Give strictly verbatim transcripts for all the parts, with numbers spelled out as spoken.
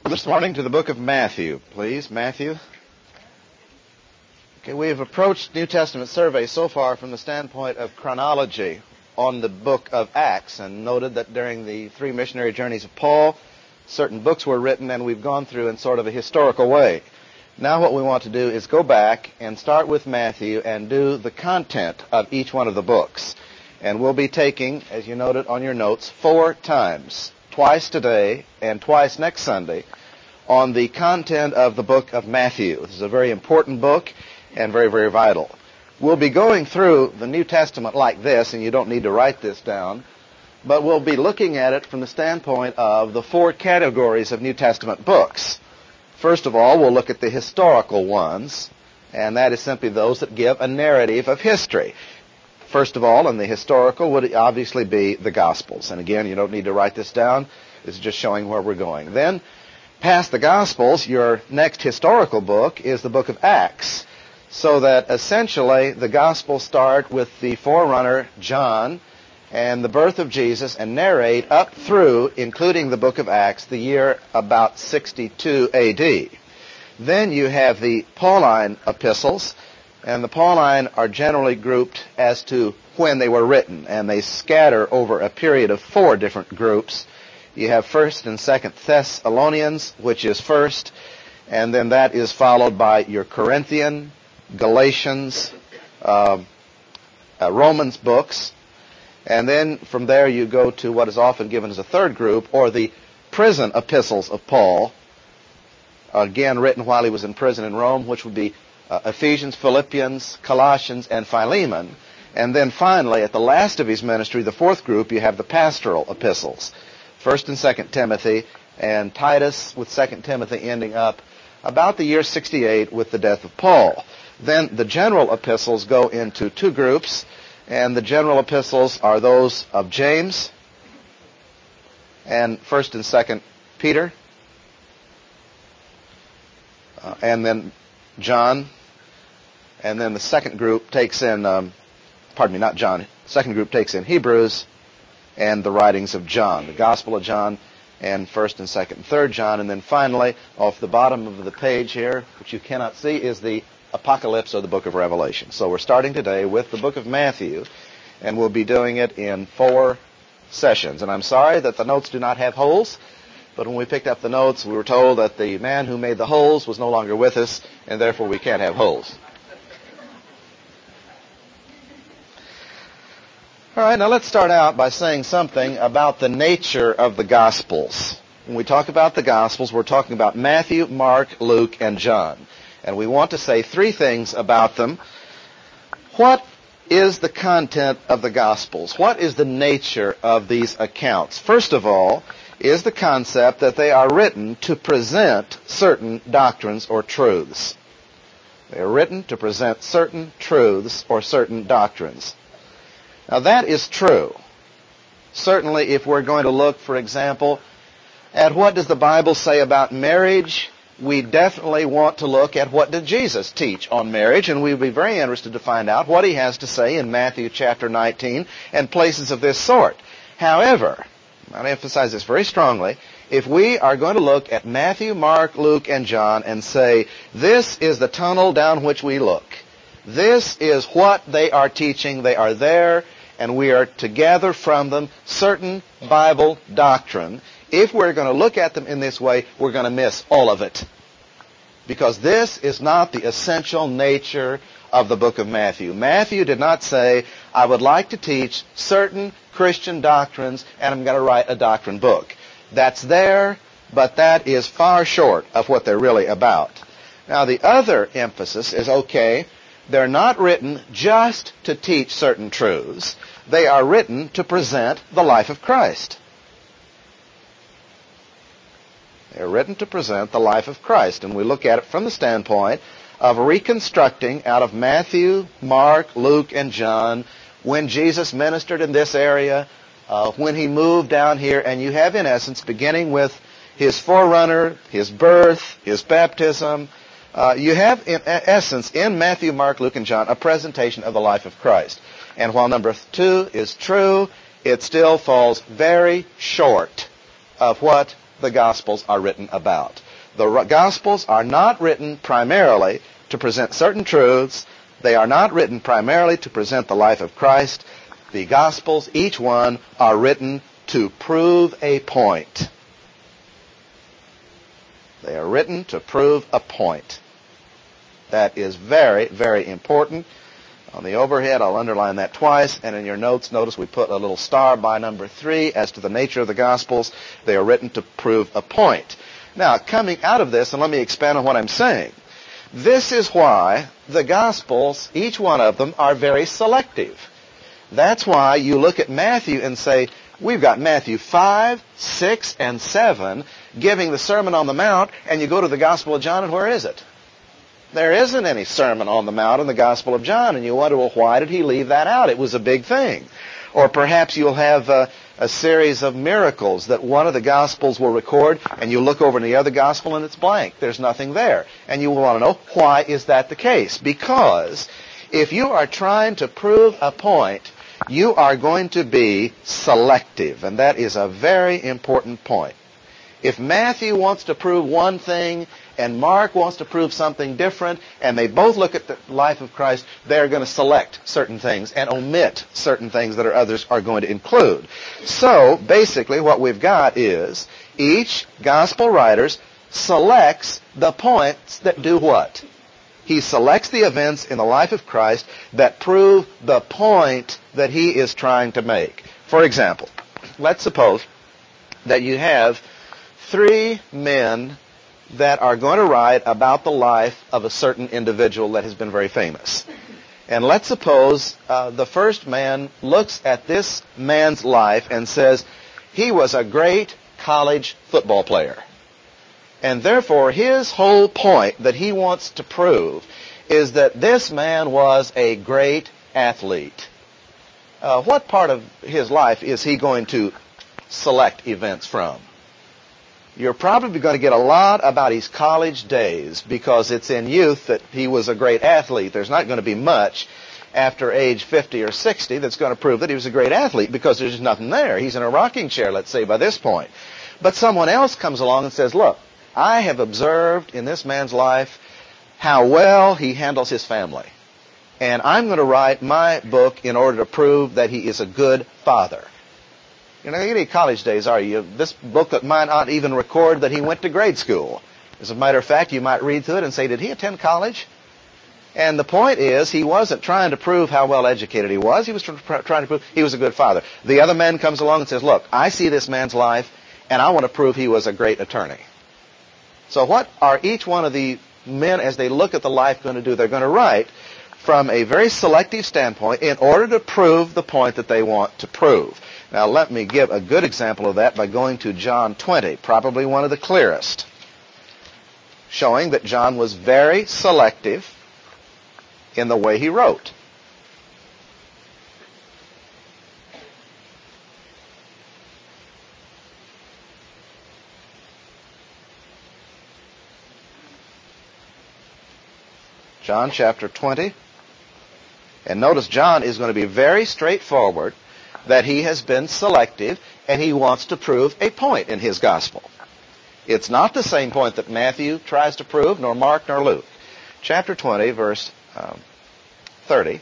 This morning to the book of Matthew, please. Matthew. Okay, we have approached New Testament survey so far from the standpoint of chronology on the book of Acts, and noted that during the three missionary journeys of Paul, certain books were written, and we've gone through in sort of a historical way. Now what we want to do is go back and start with Matthew and do the content of each one of the books. And we'll be taking, as you noted on your notes, four times, twice today and twice next Sunday, on the content of the book of Matthew. This is a very important book and very, very vital. We'll be going through the New Testament like this, and you don't need to write this down, but we'll be looking at it from the standpoint of the four categories of New Testament books. First of all, we'll look at the historical ones, and that is simply those that give a narrative of history. First of all, in the historical would obviously be the Gospels. And again, you don't need to write this down. This is just showing where we're going. Then, past the Gospels, your next historical book is the book of Acts. So that essentially the Gospels start with the forerunner, John, and the birth of Jesus, and narrate up through, including the book of Acts, the year about sixty-two A D. Then you have the Pauline epistles, and the Pauline are generally grouped as to when they were written, and they scatter over a period of four different groups. You have First and Second Thessalonians, which is first, and then that is followed by your Corinthian, Galatians, uh, uh, Romans books, and then from there you go to what is often given as a third group, or the prison epistles of Paul, again written while he was in prison in Rome, which would be uh, Ephesians, Philippians, Colossians, and Philemon. And then finally, at the last of his ministry, the fourth group, you have the pastoral epistles, First and Second Timothy, and Titus, with Second Timothy ending up about the year sixty-eight with the death of Paul. Then the general epistles go into two groups, and the general epistles are those of James and First and Second Peter, uh, and then John, and then the second group takes in, um, pardon me, not John, second group takes in Hebrews and the writings of John, the Gospel of John, and First and Second and Third John, and then finally, off the bottom of the page here, which you cannot see, is the Apocalypse, or the book of Revelation. So we're starting today with the book of Matthew, and we'll be doing it in four sessions. And I'm sorry that the notes do not have holes, but when we picked up the notes, we were told that the man who made the holes was no longer with us, and therefore we can't have holes. All right, now let's start out by saying something about the nature of the Gospels. When we talk about the Gospels, we're talking about Matthew, Mark, Luke, and John. And we want to say three things about them. What is the content of the Gospels? What is the nature of these accounts? First of all, is the concept that they are written to present certain doctrines or truths. They are written to present certain truths or certain doctrines. Now that is true. Certainly if we're going to look, for example, at what does the Bible say about marriage, we definitely want to look at what did Jesus teach on marriage, and we'll be very interested to find out what he has to say in Matthew chapter nineteen and places of this sort. However, I want to emphasize this very strongly, if we are going to look at Matthew, Mark, Luke, and John and say, this is the tunnel down which we look, this is what they are teaching, they are there, and we are to gather from them certain Bible doctrine, if we're going to look at them in this way, we're going to miss all of it. Because this is not the essential nature of the book of Matthew. Matthew did not say, I would like to teach certain Christian doctrines, and I'm going to write a doctrine book. That's there, but that is far short of what they're really about. Now, the other emphasis is, okay, they're not written just to teach certain truths. They are written to present the life of Christ. They're written to present the life of Christ, and we look at it from the standpoint of reconstructing out of Matthew, Mark, Luke, and John when Jesus ministered in this area, uh, when he moved down here, and you have in essence beginning with his forerunner, his birth, his baptism. Uh, you have in essence in Matthew, Mark, Luke, and John a presentation of the life of Christ. And while number two is true, it still falls very short of what the Gospels are written about. The Gospels are not written primarily to present certain truths. They are not written primarily to present the life of Christ. The Gospels, each one, are written to prove a point. They are written to prove a point. That is very, very important. On the overhead, I'll underline that twice, and in your notes, notice we put a little star by number three as to the nature of the Gospels. They are written to prove a point. Now, coming out of this, and let me expand on what I'm saying, this is why the Gospels, each one of them, are very selective. That's why you look at Matthew and say, we've got Matthew five, six, and seven giving the Sermon on the Mount, and you go to the Gospel of John, and where is it? There isn't any Sermon on the Mount in the Gospel of John, and you wonder, well, why did he leave that out? It was a big thing. Or perhaps you'll have a, a series of miracles that one of the Gospels will record, and you look over in the other Gospel and it's blank. There's nothing there. And you will want to know, why is that the case? Because if you are trying to prove a point, you are going to be selective, and that is a very important point. If Matthew wants to prove one thing and Mark wants to prove something different, and they both look at the life of Christ, they're going to select certain things and omit certain things that others are going to include. So, basically, what we've got is each gospel writer selects the points that do what? He selects the events in the life of Christ that prove the point that he is trying to make. For example, let's suppose that you have three men that are going to write about the life of a certain individual that has been very famous. And let's suppose uh, the first man looks at this man's life and says, he was a great college football player. And therefore, his whole point that he wants to prove is that this man was a great athlete. Uh, what part of his life is he going to select events from? You're probably going to get a lot about his college days because it's in youth that he was a great athlete. There's not going to be much after age fifty or sixty that's going to prove that he was a great athlete because there's just nothing there. He's in a rocking chair, let's say, by this point. But someone else comes along and says, look, I have observed in this man's life how well he handles his family. And I'm going to write my book in order to prove that he is a good father. You know, any college days are you? This book that might not even record that he went to grade school. As a matter of fact, you might read through it and say, did he attend college? And the point is, he wasn't trying to prove how well educated he was. He was trying to prove he was a good father. The other man comes along and says, look, I see this man's life, and I want to prove he was a great attorney. So what are each one of the men, as they look at the life, going to do? They're going to write from a very selective standpoint in order to prove the point that they want to prove. Now, let me give a good example of that by going to John twenty, probably one of the clearest, showing that John was very selective in the way he wrote. John chapter twenty. And notice John is going to be very straightforward that he has been selective and he wants to prove a point in his gospel. It's not the same point that Matthew tries to prove, nor Mark, nor Luke. Chapter twenty, verse um, thirty.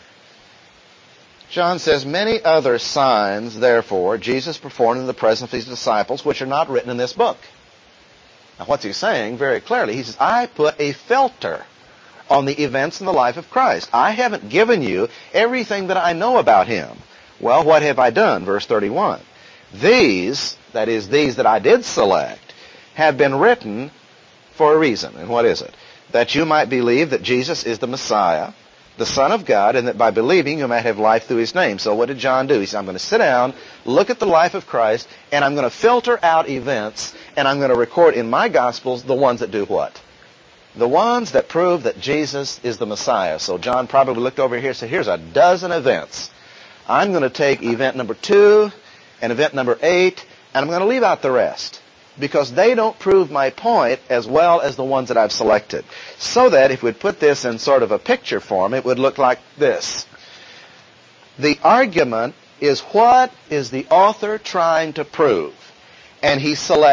John says, many other signs, therefore, Jesus performed in the presence of his disciples, which are not written in this book. Now, what's he saying? Very clearly, he says, I put a filter on the events in the life of Christ. I haven't given you everything that I know about him. Well, what have I done? Verse thirty-one. These, that is, these that I did select, have been written for a reason. And what is it? That you might believe that Jesus is the Messiah, the Son of God, and that by believing you might have life through his name. So what did John do? He said, I'm going to sit down, look at the life of Christ, and I'm going to filter out events, and I'm going to record in my Gospels the ones that do what? The ones that prove that Jesus is the Messiah. So John probably looked over here and said, here's a dozen events. I'm going to take event number two and event number eight, and I'm going to leave out the rest because they don't prove my point as well as the ones that I've selected. So that if we'd put this in sort of a picture form, it would look like this. The argument is what is the author trying to prove? And he selects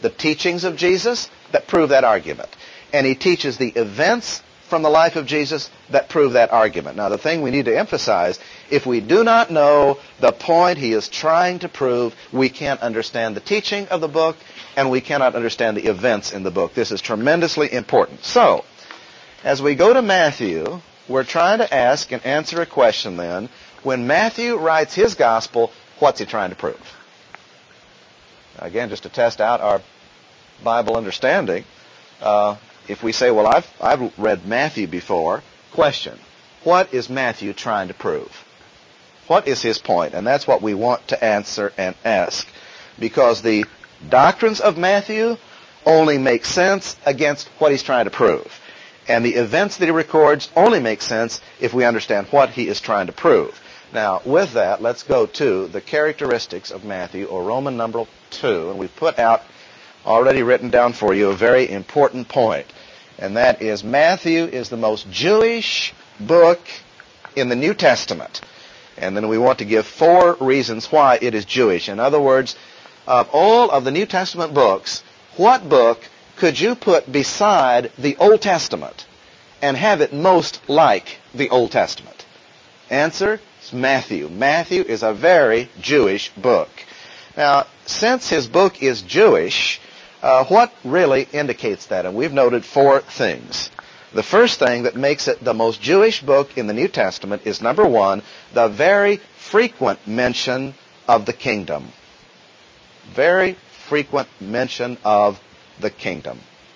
the teachings of Jesus that prove that argument. And he teaches the events from the life of Jesus that prove that argument. Now, the thing we need to emphasize, if we do not know the point he is trying to prove, we can't understand the teaching of the book, and we cannot understand the events in the book. This is tremendously important. So, as we go to Matthew, we're trying to ask and answer a question then. When Matthew writes his gospel, what's he trying to prove? Again, just to test out our Bible understanding, uh, if we say, well, I've, I've read Matthew before, question, what is Matthew trying to prove? What is his point? And that's what we want to answer and ask. Because the doctrines of Matthew only make sense against what he's trying to prove. And the events that he records only make sense if we understand what he is trying to prove. Now, with that, let's go to the characteristics of Matthew, or Roman numeral two. And we've put out, already written down for you, a very important point. And that is, Matthew is the most Jewish book in the New Testament. And then we want to give four reasons why it is Jewish. In other words, of all of the New Testament books, what book could you put beside the Old Testament and have it most like the Old Testament? Answer is Matthew. Matthew is a very Jewish book. Now, since his book is Jewish, uh, what really indicates that? And we've noted four things. The first thing that makes it the most Jewish book in the New Testament is, number one, the very frequent mention of the kingdom. Very frequent mention of the kingdom.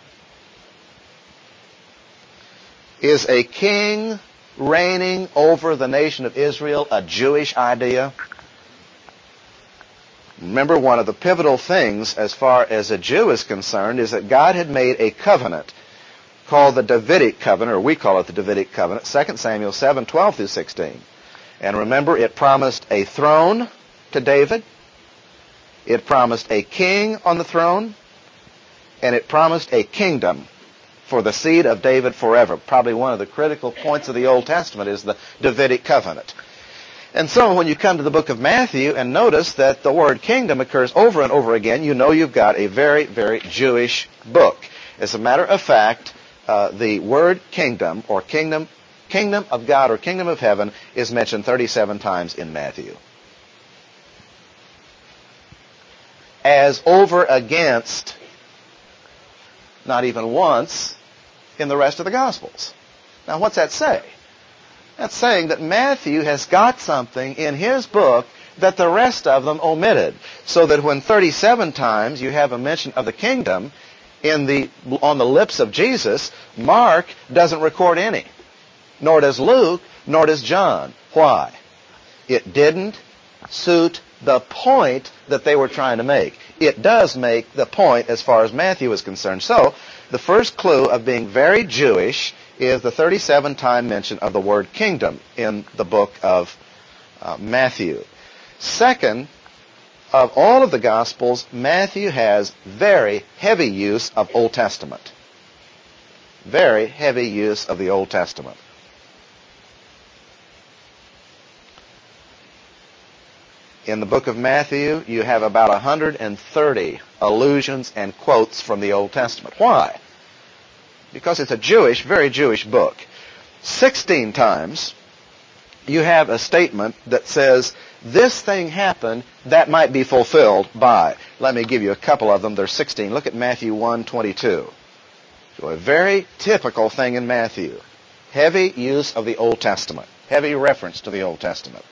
Is a king reigning over the nation of Israel a Jewish idea? Remember, one of the pivotal things as far as a Jew is concerned is that God had made a covenant called the Davidic covenant, or we call it the Davidic covenant, Second Samuel seven, twelve through sixteen. And remember, it promised a throne to David. It promised a king on the throne. And it promised a kingdom for the seed of David forever. Probably one of the critical points of the Old Testament is the Davidic covenant. And so when you come to the book of Matthew and notice that the word kingdom occurs over and over again, you know you've got a very, very Jewish book. As a matter of fact, uh, the word kingdom, or kingdom, kingdom of God or kingdom of heaven, is mentioned thirty-seven times in Matthew. As over against not even once in the rest of the Gospels. Now, what's that say? That's saying that Matthew has got something in his book that the rest of them omitted. So that when thirty-seven times you have a mention of the kingdom in the, on the lips of Jesus, Mark doesn't record any. Nor does Luke, nor does John. Why? It didn't suit the point that they were trying to make. It does make the point as far as Matthew is concerned. So, the first clue of being very Jewish is the thirty-seven time mention of the word kingdom in the book of uh, Matthew. Second, of all of the Gospels, Matthew has very heavy use of Old Testament. Very heavy use of the Old Testament. In the book of Matthew, you have about one hundred thirty allusions and quotes from the Old Testament. Why? Because it's a Jewish, very Jewish book. Sixteen times you have a statement that says, this thing happened that might be fulfilled by. Let me give you a couple of them. There's sixteen. Look at Matthew one twenty-two. So a very typical thing in Matthew. Heavy use of the Old Testament. Heavy reference to the Old Testament.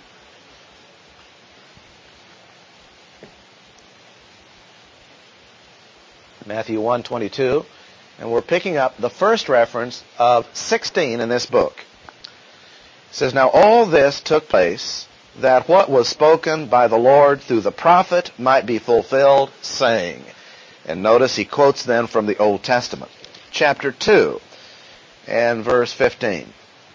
Matthew one twenty-two, and we're picking up the first reference of sixteen in this book. It says, now all this took place, that what was spoken by the Lord through the prophet might be fulfilled, saying. And notice he quotes then from the Old Testament. Chapter two and verse fifteen.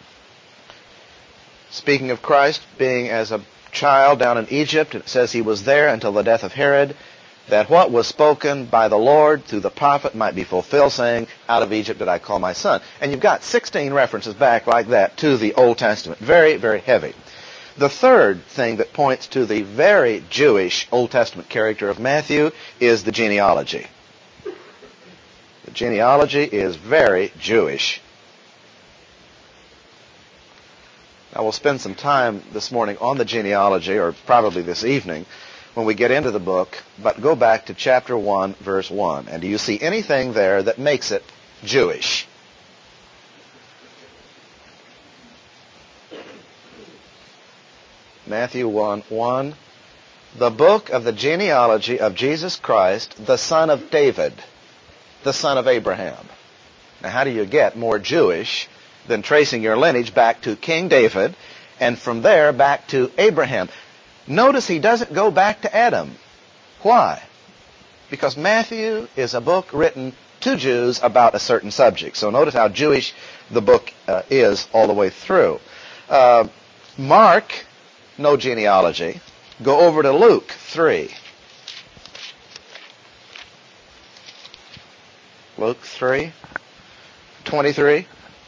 Speaking of Christ being as a child down in Egypt, it says he was there until the death of Herod, that what was spoken by the Lord through the prophet might be fulfilled, saying, out of Egypt did I call my son. And you've got sixteen references back like that to the Old Testament. Very, very heavy. The third thing that points to the very Jewish Old Testament character of Matthew is the genealogy. The genealogy is very Jewish. Now, we'll spend some time this morning on the genealogy, or probably this evening, when we get into the book, but go back to chapter one, verse one. And do you see anything there that makes it Jewish? Matthew one, one. The book of the genealogy of Jesus Christ, the son of David, the son of Abraham. Now, how do you get more Jewish than tracing your lineage back to King David, and from there back to Abraham? Notice he doesn't go back to Adam. Why? Because Matthew is a book written to Jews about a certain subject. So notice how Jewish the book uh, is all the way through. Uh, Mark, no genealogy. Go over to Luke three. Luke three, twenty-three.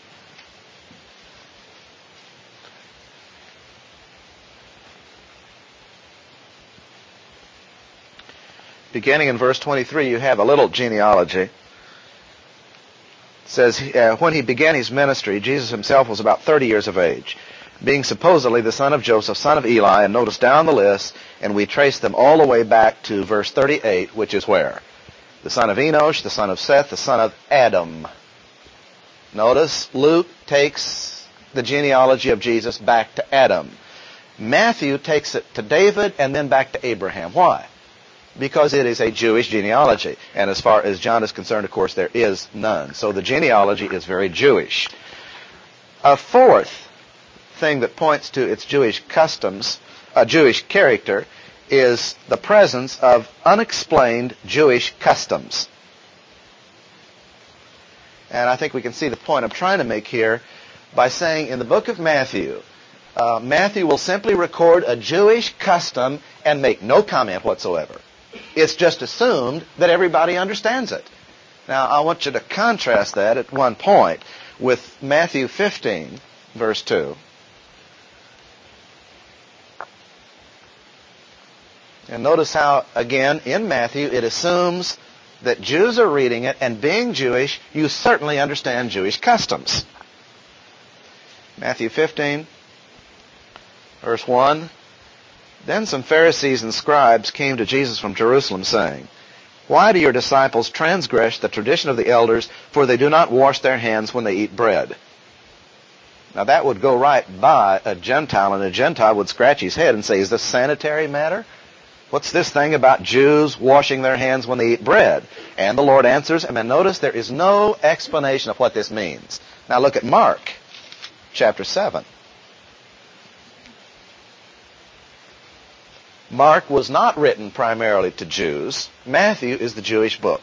Beginning in verse twenty-three, you have a little genealogy. It says, uh, when he began his ministry, Jesus himself was about thirty years of age, being supposedly the son of Joseph, son of Eli, and notice down the list, and we trace them all the way back to verse thirty-eight, which is where? The son of Enosh, the son of Seth, the son of Adam. Notice, Luke takes the genealogy of Jesus back to Adam. Matthew takes it to David and then back to Abraham. Why? Because it is a Jewish genealogy. And as far as John is concerned, of course, there is none. So the genealogy is very Jewish. A fourth thing that points to its Jewish customs, a Jewish character, is the presence of unexplained Jewish customs. And I think we can see the point I'm trying to make here by saying in the book of Matthew, uh, Matthew will simply record a Jewish custom and make no comment whatsoever. It's just assumed that everybody understands it. Now, I want you to contrast that at one point with Matthew fifteen, verse two. And notice how, again, in Matthew, it assumes that Jews are reading it, and being Jewish, you certainly understand Jewish customs. Matthew fifteen, verse one. Then some Pharisees and scribes came to Jesus from Jerusalem, saying, "Why do your disciples transgress the tradition of the elders, for they do not wash their hands when they eat bread?" Now that would go right by a Gentile, and a Gentile would scratch his head and say, "Is this a sanitary matter? What's this thing about Jews washing their hands when they eat bread?" And the Lord answers him, and notice there is no explanation of what this means. Now look at Mark, chapter seven. Mark was not written primarily to Jews. Matthew is the Jewish book.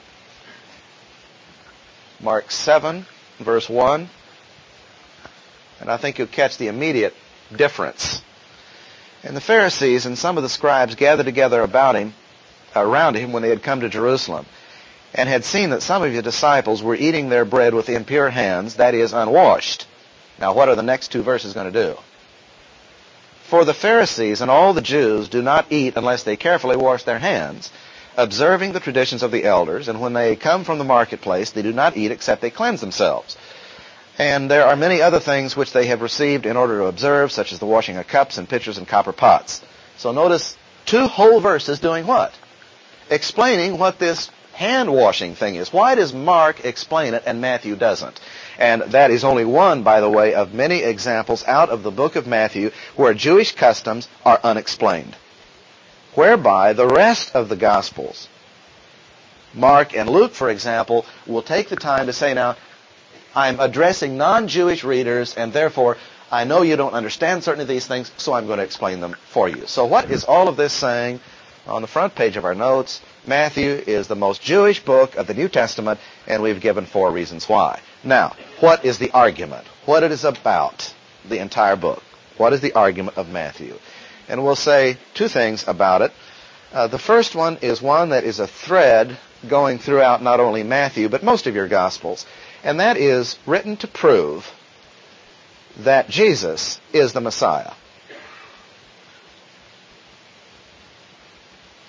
Mark seven, verse one. And I think you'll catch the immediate difference. And the Pharisees and some of the scribes gathered together about him, around him when they had come to Jerusalem, and had seen that some of his disciples were eating their bread with impure hands, that is, unwashed. Now what are the next two verses going to do? For the Pharisees and all the Jews do not eat unless they carefully wash their hands, observing the traditions of the elders, and when they come from the marketplace, they do not eat except they cleanse themselves. And there are many other things which they have received in order to observe, such as the washing of cups and pitchers and copper pots. So notice two whole verses doing what? Explaining what this hand-washing thing is. Why does Mark explain it and Matthew doesn't? And that is only one, by the way, of many examples out of the book of Matthew where Jewish customs are unexplained. Whereby the rest of the Gospels, Mark and Luke, for example, will take the time to say, now, I'm addressing non-Jewish readers, and therefore I know you don't understand certain of these things, so I'm going to explain them for you. So what is all of this saying? On the front page of our notes, Matthew is the most Jewish book of the New Testament, and we've given four reasons why. Now, what is the argument? What it is about, the entire book? What is the argument of Matthew? And we'll say two things about it. Uh, the first one is one that is a thread going throughout not only Matthew, but most of your Gospels. And that is written to prove that Jesus is the Messiah.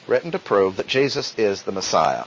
written to prove that Jesus is the Messiah.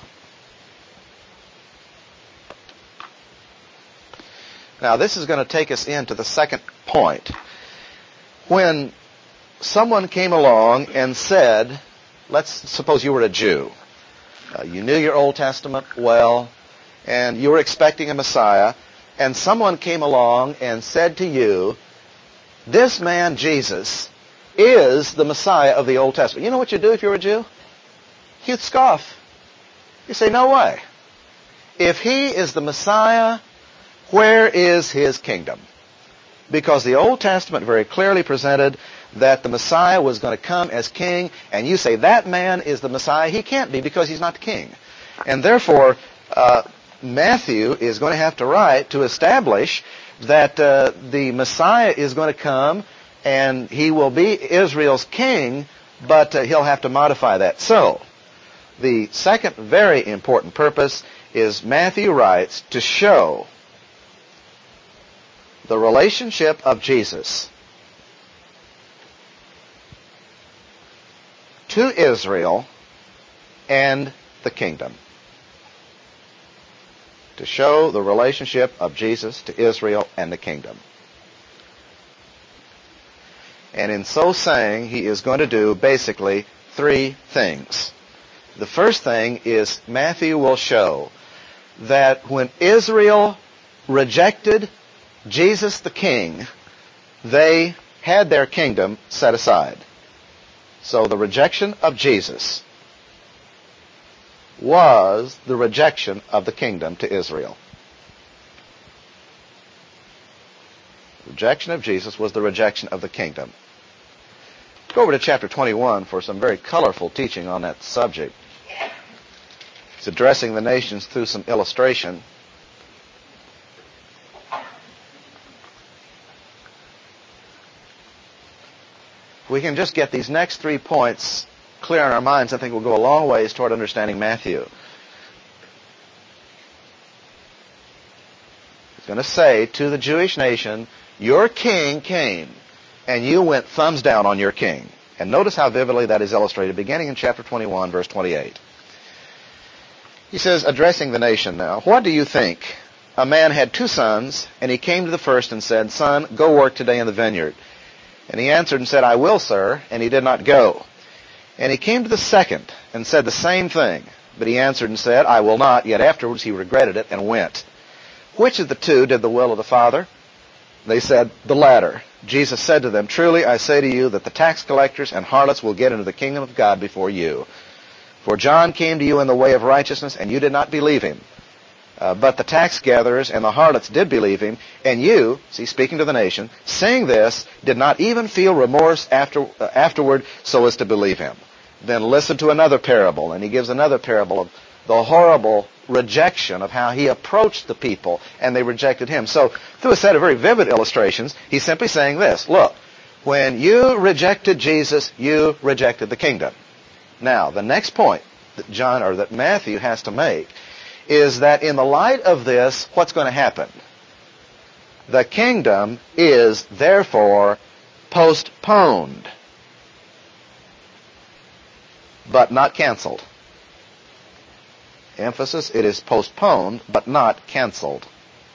Now, this is going to take us into the second point. When someone came along and said, let's suppose you were a Jew. Uh, you knew your Old Testament well, and you were expecting a Messiah, and someone came along and said to you, this man, Jesus, is the Messiah of the Old Testament. You know what you'd do if you were a Jew? You'd scoff. You say, no way. If he is the Messiah, where is his kingdom? Because the Old Testament very clearly presented that the Messiah was going to come as king, and you say that man is the Messiah. He can't be because he's not the king. And therefore, uh, Matthew is going to have to write to establish that uh, the Messiah is going to come and he will be Israel's king, but uh, he'll have to modify that. So, the second very important purpose is Matthew writes to show the relationship of Jesus to Israel and the kingdom. To show the relationship of Jesus to Israel and the kingdom. And in so saying, he is going to do basically three things. The first thing is Matthew will show that when Israel rejected Jesus the king, they had their kingdom set aside. So the rejection of Jesus was the rejection of the kingdom to Israel. Rejection of Jesus was the rejection of the kingdom. Go over to chapter twenty-one for some very colorful teaching on that subject. It's addressing the nations through some illustration. If we can just get these next three points clear in our minds, I think we'll go a long ways toward understanding Matthew. He's going to say to the Jewish nation, your king came, and you went thumbs down on your king. And notice how vividly that is illustrated, beginning in chapter twenty-one, verse twenty-eight. He says, addressing the nation now, what do you think? A man had two sons, and he came to the first and said, son, go work today in the vineyard. And he answered and said, I will, sir, and he did not go. And he came to the second and said the same thing. But he answered and said, I will not. Yet afterwards he regretted it and went. Which of the two did the will of the Father? They said, the latter. Jesus said to them, truly I say to you that the tax collectors and harlots will get into the kingdom of God before you. For John came to you in the way of righteousness, and you did not believe him. Uh, but the tax gatherers and the harlots did believe him, and you, see, speaking to the nation, saying this, did not even feel remorse after, uh, afterward so as to believe him. Then listen to another parable, and he gives another parable of the horrible rejection of how he approached the people, and they rejected him. So, through a set of very vivid illustrations, he's simply saying this, look, when you rejected Jesus, you rejected the kingdom. Now, the next point that John, or that Matthew has to make, is that in the light of this, what's going to happen? The kingdom is therefore postponed, but not canceled. Emphasis, it is postponed, but not canceled.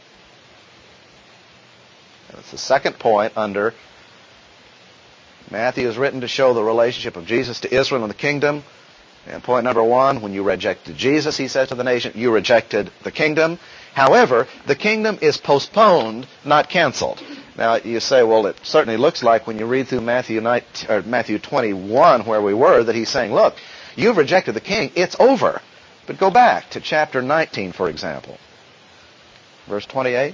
That's the second point under Matthew is written to show the relationship of Jesus to Israel and the kingdom. And point number one, when you rejected Jesus, he says to the nation, you rejected the kingdom. However, the kingdom is postponed, not canceled. Now, you say, well, it certainly looks like when you read through Matthew nineteen, or Matthew twenty-one, where we were, that he's saying, look, you've rejected the king, it's over. But go back to chapter nineteen, for example. Verse twenty-eight.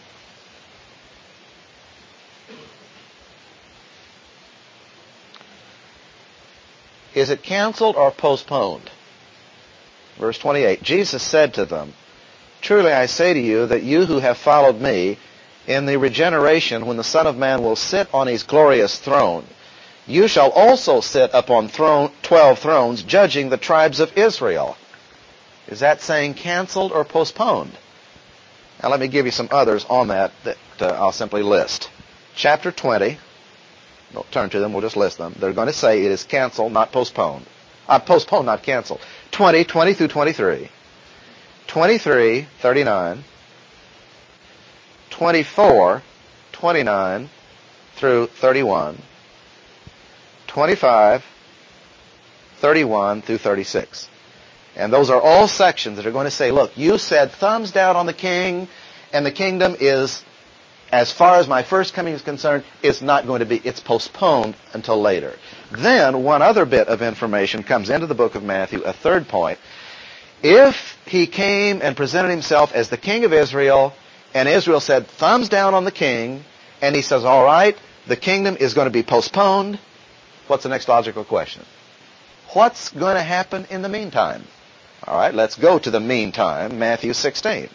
Is it canceled or postponed? Verse twenty-eight. Jesus said to them, truly I say to you that you who have followed me, in the regeneration when the Son of Man will sit on his glorious throne, you shall also sit upon throne, twelve thrones, judging the tribes of Israel. Is that saying canceled or postponed? Now let me give you some others on that that uh, I'll simply list. Chapter twenty. Don't turn to them, we'll just list them. They're going to say it is canceled, not postponed. Uh, postponed, not canceled. twenty, twenty through twenty-three. twenty-three, thirty-nine. twenty-four, twenty-nine through thirty-one. twenty-five, thirty-one through thirty-six. And those are all sections that are going to say, look, you said thumbs down on the king, and the kingdom is, as far as my first coming is concerned, is not going to be, it's postponed until later. Then one other bit of information comes into the book of Matthew, a third point. If he came and presented himself as the king of Israel, and Israel said thumbs down on the king, and he says, all right, the kingdom is going to be postponed, what's the next logical question? What's going to happen in the meantime? All right, let's go to the meantime, Matthew sixteen.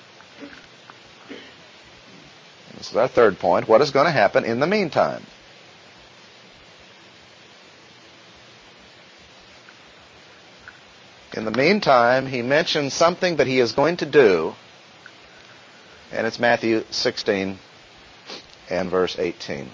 This is our third point. What is going to happen in the meantime? In the meantime, he mentions something that he is going to do, and it's Matthew sixteen and verse eighteen.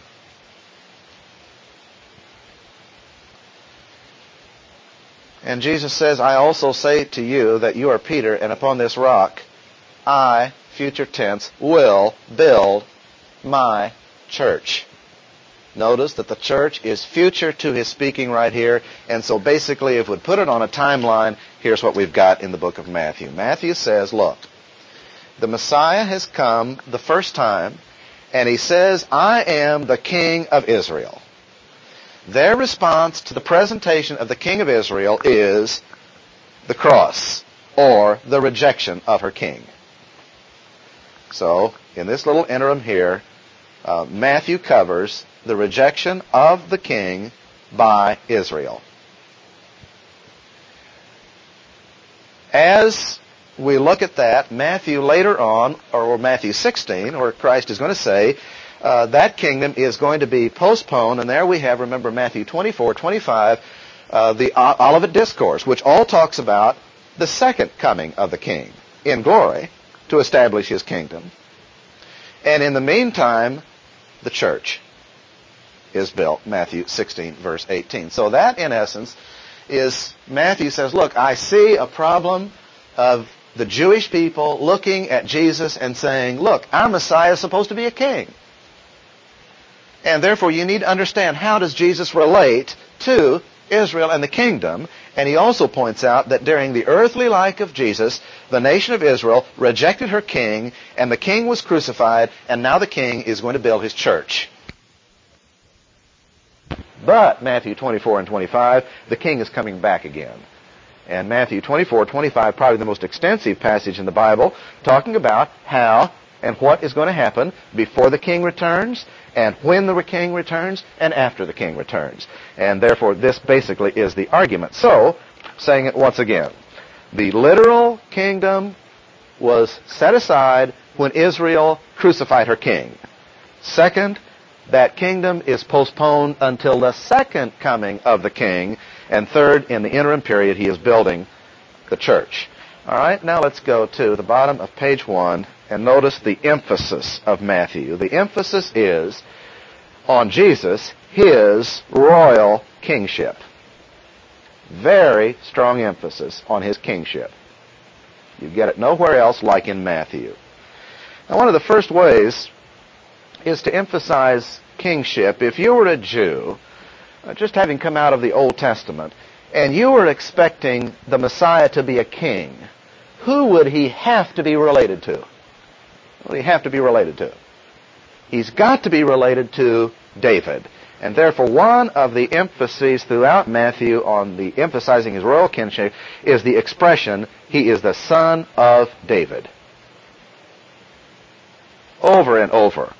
And Jesus says, I also say to you that you are Peter, and upon this rock I, future tense, will build my church. Notice that the church is future to his speaking right here, and so basically if we put it on a timeline, here's what we've got in the book of Matthew. Matthew says, look, the Messiah has come the first time, and he says, I am the King of Israel. Their response to the presentation of the King of Israel is the cross, or the rejection of her king. So, in this little interim here, uh, Matthew covers the rejection of the king by Israel. As we look at that, Matthew later on, or Matthew sixteen, where Christ is going to say, Uh, that kingdom is going to be postponed, and there we have, remember, Matthew twenty-four, twenty-five, uh, the Olivet Discourse, which all talks about the second coming of the king in glory to establish his kingdom. And in the meantime, the church is built, Matthew sixteen, verse eighteen. So that, in essence, is Matthew says, look, I see a problem of the Jewish people looking at Jesus and saying, look, our Messiah is supposed to be a king. And therefore, you need to understand, how does Jesus relate to Israel and the kingdom? And he also points out that during the earthly life of Jesus, the nation of Israel rejected her king, and the king was crucified, and now the king is going to build his church. But Matthew twenty-four and twenty-five, the king is coming back again. And Matthew twenty-four, twenty-five, probably the most extensive passage in the Bible, talking about how and what is going to happen before the king returns, and when the king returns, and after the king returns. And therefore, this basically is the argument. So, saying it once again, the literal kingdom was set aside when Israel crucified her king. Second, that kingdom is postponed until the second coming of the king. And third, in the interim period, he is building the church. All right, now let's go to the bottom of page one and notice the emphasis of Matthew. The emphasis is on Jesus, his royal kingship. Very strong emphasis on his kingship. You get it nowhere else like in Matthew. Now, one of the first ways is to emphasize kingship. If you were a Jew, just having come out of the Old Testament, and you were expecting the Messiah to be a king, who would he have to be related to? Who would he have to be related to? He's got to be related to David. And therefore, one of the emphases throughout Matthew on the emphasizing his royal kinship is the expression, he is the son of David. Over and over.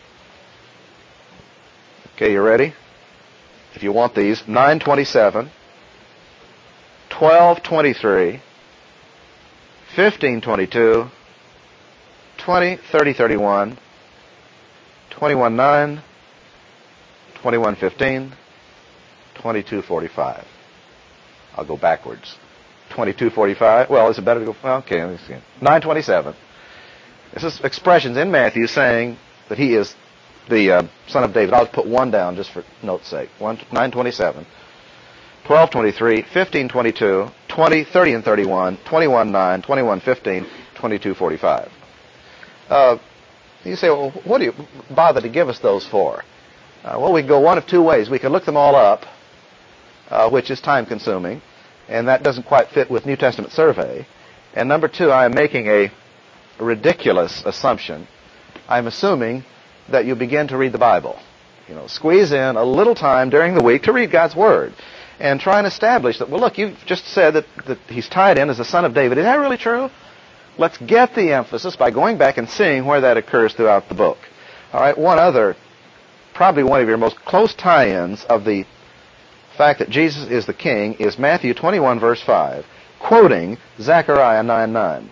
Okay, you ready? If you want these, nine twenty-seven, twelve twenty-three, fifteen twenty-two, twenty thirty thirty-one, twenty-one nine, twenty-one fifteen, twenty-two forty-five. I'll go backwards. twenty-two forty-five. Well, is it better to go? Well, okay, let me see. nine twenty-seven. This is expressions in Matthew saying that he is the uh, son of David. I'll put one down just for note's sake. One, nine twenty-seven. twelve twenty-three, fifteen twenty-two, twenty, thirty and thirty-one, twenty-one nine, twenty-one fifteen, twenty-two forty-five. Uh, you say, well, what do you bother to give us those for? Uh, well, we can go one of two ways. We can look them all up, uh, which is time-consuming, and that doesn't quite fit with New Testament survey. And number two, I am making a ridiculous assumption. I'm assuming that you begin to read the Bible. You know, squeeze in a little time during the week to read God's Word and try and establish that, well, look, you've just said that, that he's tied in as the son of David. Is that really true? Let's get the emphasis by going back and seeing where that occurs throughout the book. All right, one other, probably one of your most close tie-ins of the fact that Jesus is the king is Matthew twenty-one, verse five, quoting Zechariah nine nine.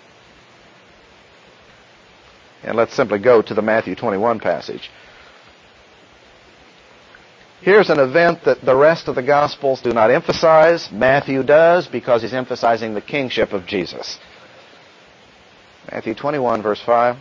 And let's simply go to the Matthew twenty-one passage. Here's an event that the rest of the Gospels do not emphasize. Matthew does, because he's emphasizing the kingship of Jesus. Matthew twenty-one, verse five.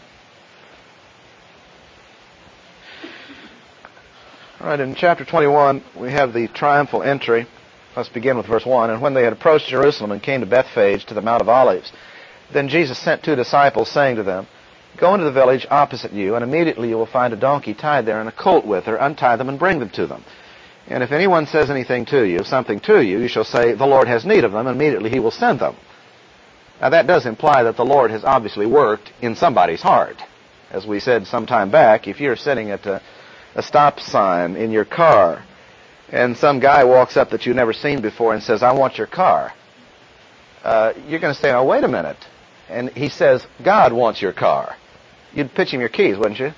All right, in chapter twenty-one, we have the triumphal entry. Let's begin with verse one. And when they had approached Jerusalem and came to Bethphage, to the Mount of Olives, then Jesus sent two disciples, saying to them, Go into the village opposite you, and immediately you will find a donkey tied there and a colt with her. Untie them and bring them to them. And if anyone says anything to you, something to you, you shall say, The Lord has need of them, and immediately he will send them. Now that does imply that the Lord has obviously worked in somebody's heart. As we said some time back, if you're sitting at a, a stop sign in your car, and some guy walks up that you've never seen before and says, I want your car, uh, you're going to say, oh, wait a minute. And he says, God wants your car. You'd pitch him your keys, wouldn't you?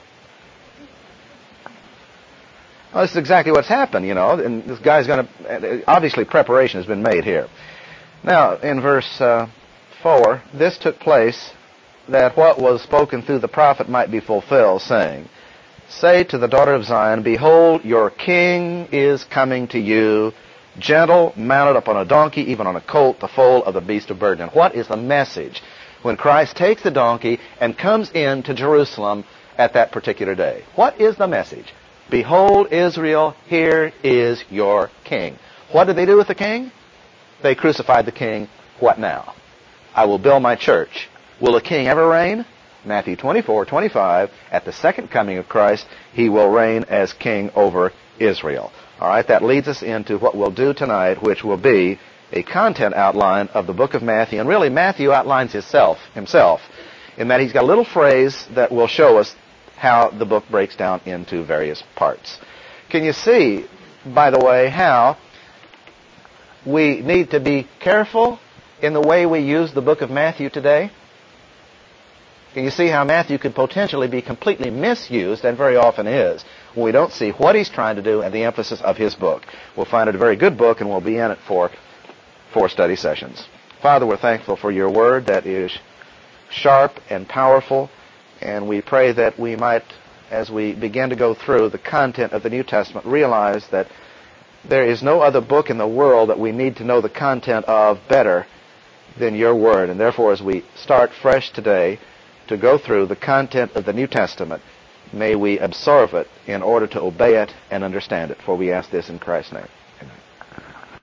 Well, this is exactly what's happened, you know, and this guy's going to, obviously preparation has been made here. Now, in verse uh, four, this took place that what was spoken through the prophet might be fulfilled, saying, Say to the daughter of Zion, Behold, your king is coming to you, gentle, mounted upon a donkey, even on a colt, the foal of the beast of burden. And what is the message when Christ takes the donkey and comes into Jerusalem at that particular day? What is the message? Behold, Israel, here is your king. What did they do with the king? They crucified the king. What now? I will build my church. Will a king ever reign? Matthew twenty-four, twenty-five, at the second coming of Christ, he will reign as king over Israel. All right, that leads us into what we'll do tonight, which will be a content outline of the book of Matthew. And really, Matthew outlines himself, himself in that he's got a little phrase that will show us how the book breaks down into various parts. Can you see, by the way, how we need to be careful in the way we use the book of Matthew today? Can you see how Matthew could potentially be completely misused, and very often is, when we don't see what he's trying to do and the emphasis of his book? We'll find it a very good book, and we'll be in it for four study sessions. Father, we're thankful for your word that is sharp and powerful, and we pray that we might, as we begin to go through the content of the New Testament, realize that there is no other book in the world that we need to know the content of better than your word. And therefore, as we start fresh today to go through the content of the New Testament, may we absorb it in order to obey it and understand it. For we ask this in Christ's name.